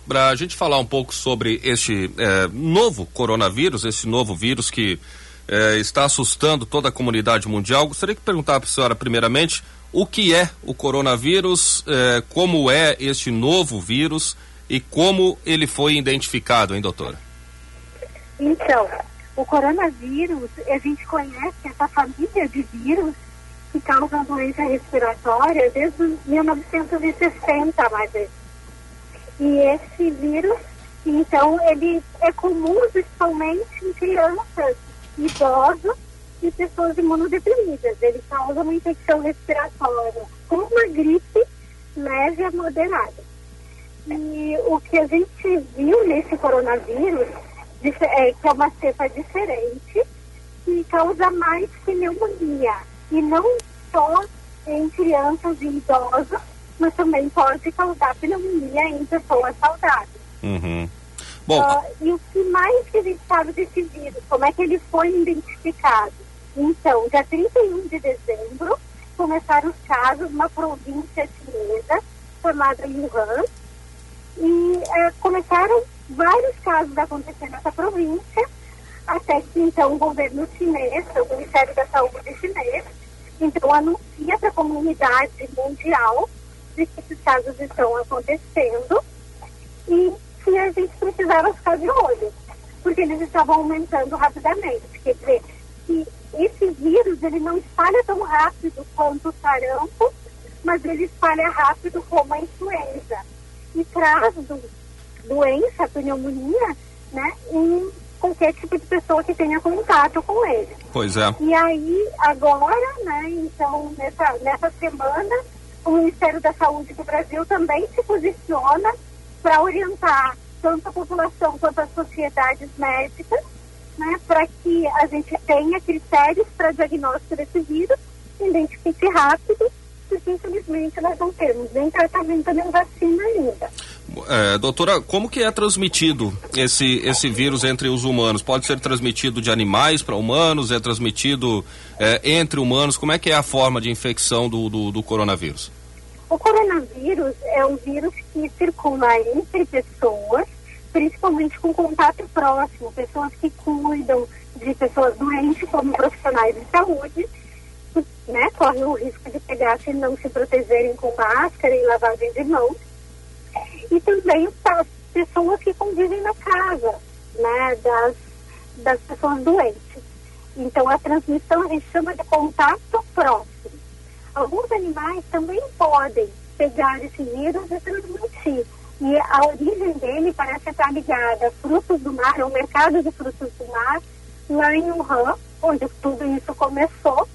para a gente falar um pouco sobre este novo coronavírus, esse novo vírus que está assustando toda a comunidade mundial. Gostaria de perguntar para a senhora, primeiramente, o que é o coronavírus, como é este novo vírus e como ele foi identificado, hein, doutora? Então, o coronavírus, a gente conhece essa família de vírus que causam doença respiratória desde 1960, mais ou menos. E esse vírus, então, ele é comum principalmente em crianças, idosos e pessoas imunodeprimidas. Ele causa uma infecção respiratória, como uma gripe leve a moderada. E o que a gente viu nesse coronavírus é que é uma cepa diferente que causa mais pneumonia. E não só em crianças e idosos, mas também pode causar pneumonia em pessoas saudáveis. Uhum. Bom, e o que mais que a gente sabe desse vírus? Como é que ele foi identificado? Então, dia 31 de dezembro, começaram os casos numa província chinesa chamada Wuhan. E começaram vários casos a acontecer nessa província, até que então o governo chinês, o Ministério da Saúde chinês, então anuncia para a comunidade mundial de que esses casos estão acontecendo e que a gente precisava ficar de olho, porque eles estavam aumentando rapidamente. Quer dizer, que esse vírus ele não espalha tão rápido quanto o sarampo, mas ele espalha rápido como a influenza. E traz doença, pneumonia, né, em qualquer tipo de pessoa que tenha contato com ele. Pois é. E aí, agora, né, então, nessa semana, o Ministério da Saúde do Brasil também se posiciona para orientar tanto a população quanto as sociedades médicas, né, para que a gente tenha critérios para diagnóstico desse vírus, identifique rápido, porque infelizmente nós não temos nem tratamento nem vacina ainda. Doutora, como que é transmitido esse vírus entre os humanos? Pode ser transmitido de animais para humanos? É transmitido entre humanos? Como é que é a forma de infecção do coronavírus? O coronavírus é um vírus que circula entre pessoas, principalmente com contato próximo, pessoas que cuidam de pessoas doentes, como profissionais de saúde, né, correm o risco de pegar se não se protegerem com máscara e lavagem de mãos. E também as pessoas que convivem na casa, né, das pessoas doentes. Então, a transmissão a gente chama de contato próximo. Alguns animais também podem pegar esse vírus e transmitir. E a origem dele parece estar ligada a frutos do mar, ao mercado de frutos do mar, lá em Wuhan, onde tudo isso começou.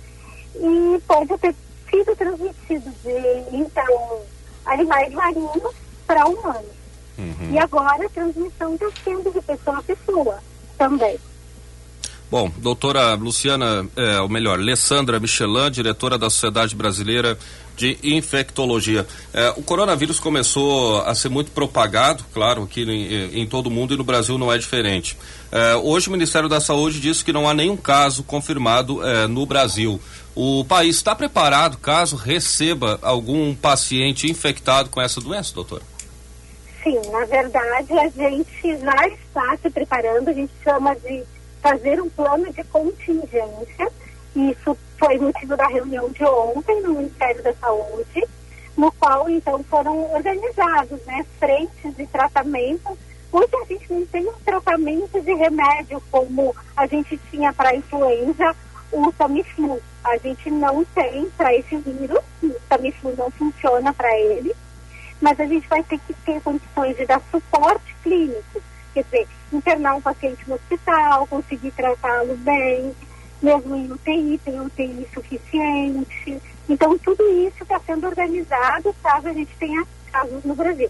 E pode ter sido transmitido de, então, animais marinhos para humanos. Uhum. E agora a transmissão está sendo de pessoa a pessoa também. Bom, doutora Luciana, Alessandra Michelin, diretora da Sociedade Brasileira de Infectologia. O coronavírus começou a ser muito propagado, claro, aqui em todo o mundo e no Brasil não é diferente. Hoje o Ministério da Saúde disse que não há nenhum caso confirmado no Brasil. O país está preparado caso receba algum paciente infectado com essa doença, doutora? Sim, na verdade a gente já está se preparando, a gente chama de fazer um plano de contingência. Isso foi motivo da reunião de ontem no Ministério da Saúde, no qual então foram organizados, né, frentes de tratamento. Hoje a gente não tem um tratamento de remédio como a gente tinha para a influenza, o Tamiflu. A gente não tem para esse vírus, o Tamiflu não funciona para ele, mas a gente vai ter que ter condições de dar suporte clínico, quer dizer, internar um paciente no hospital, conseguir tratá-lo bem, mesmo em UTI, tem UTI suficiente. Então, tudo isso está sendo organizado caso a gente tenha casos no Brasil.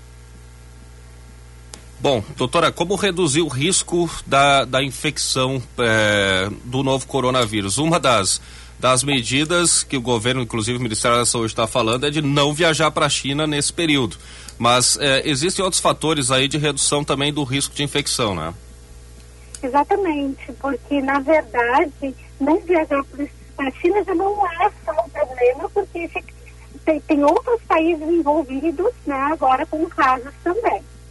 Bom, doutora, como reduzir o risco da infecção do novo coronavírus? Uma das medidas que o governo, inclusive o Ministério da Saúde está falando, é de não viajar para a China nesse período. Mas existem outros fatores aí de redução também do risco de infecção, né? Exatamente, porque na verdade não viajar para a China já não é só um problema, porque tem outros países envolvidos, né, agora com casos também.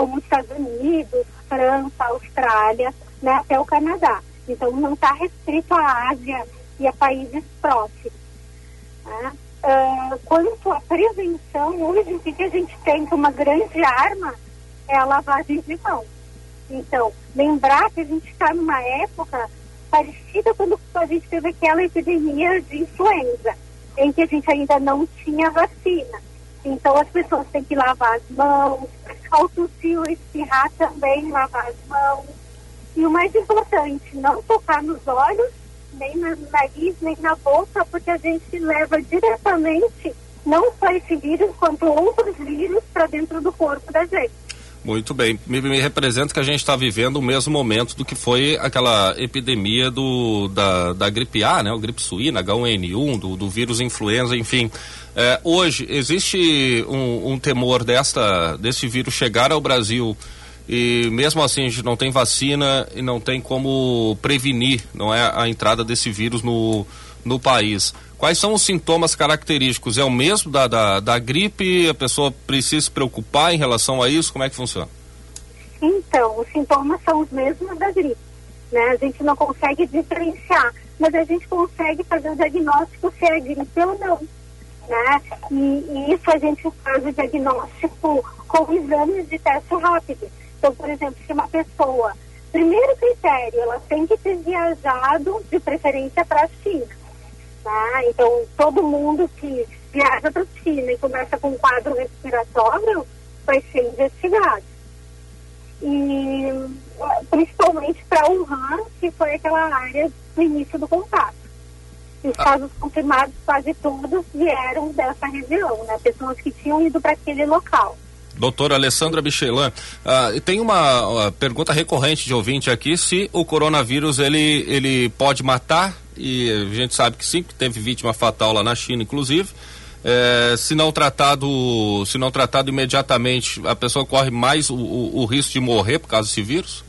como os Estados Unidos, França, Austrália, né, até o Canadá. Então não está restrito à Ásia e a países próximos. Né? Quanto à prevenção, hoje o que a gente tem como uma grande arma é a lavagem de mãos. Então, lembrar que a gente está numa época parecida quando a gente teve aquela epidemia de influenza, em que a gente ainda não tinha vacina. Então as pessoas têm que lavar as mãos, ao tossir ou espirrar também lavar as mãos. E o mais importante, não tocar nos olhos, nem no nariz, nem na boca, porque a gente leva diretamente não só esse vírus, quanto outros vírus para dentro do corpo da gente. Muito bem, me representa que a gente está vivendo o mesmo momento do que foi aquela epidemia da gripe A, né? O gripe suína, H1N1, do vírus influenza, enfim. Hoje existe um temor desse vírus chegar ao Brasil e mesmo assim a gente não tem vacina e não tem como prevenir, não é, a entrada desse vírus no país. Quais são os sintomas característicos? É o mesmo da gripe? A pessoa precisa se preocupar em relação a isso? Como é que funciona? Então, os sintomas são os mesmos da gripe, né? A gente não consegue diferenciar, mas a gente consegue fazer o diagnóstico se é gripe ou não, né? E isso a gente faz o diagnóstico com exames de teste rápido. Então, por exemplo, se uma pessoa, primeiro critério, ela tem que ter viajado de preferência para a China. Tá? Então, todo mundo que viaja para a China e começa com um quadro respiratório vai ser investigado. E principalmente para Wuhan, que foi aquela área do início do contato. E os casos confirmados, quase todos vieram dessa região, né? Pessoas que tinham ido para aquele local. Doutora Alessandra Michelin, tem uma pergunta recorrente de ouvinte aqui, se o coronavírus ele pode matar, e a gente sabe que sim, que teve vítima fatal lá na China, inclusive, se não tratado imediatamente, a pessoa corre mais o risco de morrer por causa desse vírus?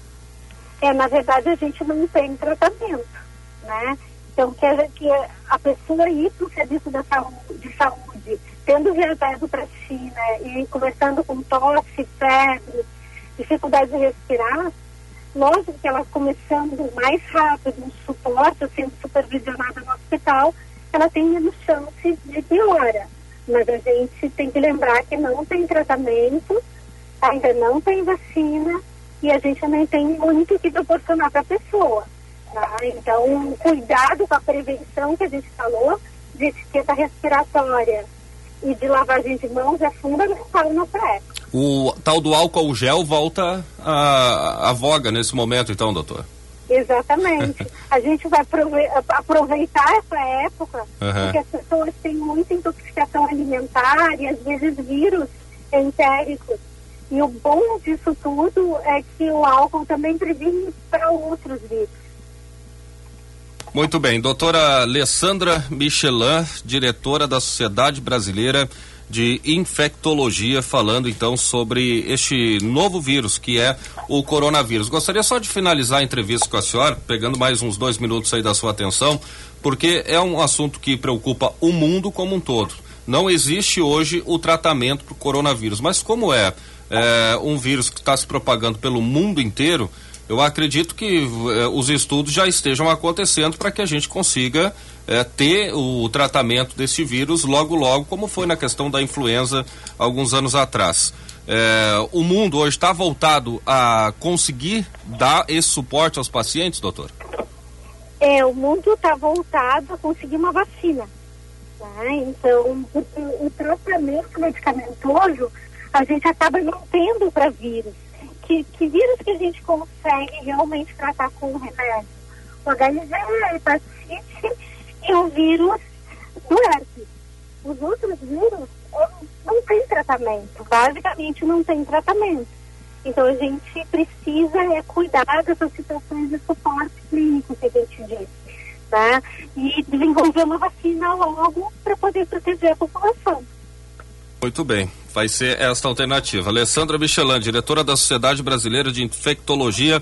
Na verdade a gente não tem tratamento, né? Então que a pessoa ir para o serviço de saúde, tendo viajado para a China e começando com tosse, febre, dificuldade de respirar, lógico que ela começando mais rápido, um suporte, sendo supervisionada no hospital, ela tem menos chance de piora. Mas a gente tem que lembrar que não tem tratamento, ainda não tem vacina e a gente também tem muito que proporcionar para a pessoa. Tá? Então, cuidado com a prevenção que a gente falou, de etiqueta respiratória e de lavagem de mãos é fundamental na pré. O tal do álcool gel volta à voga nesse momento, então, doutor? Exatamente. A gente vai aproveitar essa época, porque as pessoas têm muita intoxicação alimentar e às vezes vírus entéricos. E o bom disso tudo é que o álcool também previne para outros vírus. Muito bem, doutora Alessandra Michelin, diretora da Sociedade Brasileira de Infectologia, falando então sobre este novo vírus que é o coronavírus. Gostaria só de finalizar a entrevista com a senhora, pegando mais uns 2 minutos aí da sua atenção, porque é um assunto que preocupa o mundo como um todo. Não existe hoje o tratamento para o coronavírus, mas como é um vírus que está se propagando pelo mundo inteiro, eu acredito que os estudos já estejam acontecendo para que a gente consiga ter o tratamento desse vírus logo, como foi na questão da influenza alguns anos atrás. O mundo hoje está voltado a conseguir dar esse suporte aos pacientes, doutor? O mundo está voltado a conseguir uma vacina. Tá? Então, o tratamento medicamentoso, a gente acaba não tendo para vírus. Que vírus que a gente consegue realmente tratar com o remédio? O HIV, a hepatite e o vírus do herpes. Os outros vírus não tem tratamento, basicamente não tem tratamento. Então a gente precisa cuidar dessas situações de suporte clínico que a gente disse, tá? E desenvolver uma vacina logo para poder proteger a população. Muito bem, vai ser esta alternativa. Alessandra Michelin, diretora da Sociedade Brasileira de Infectologia,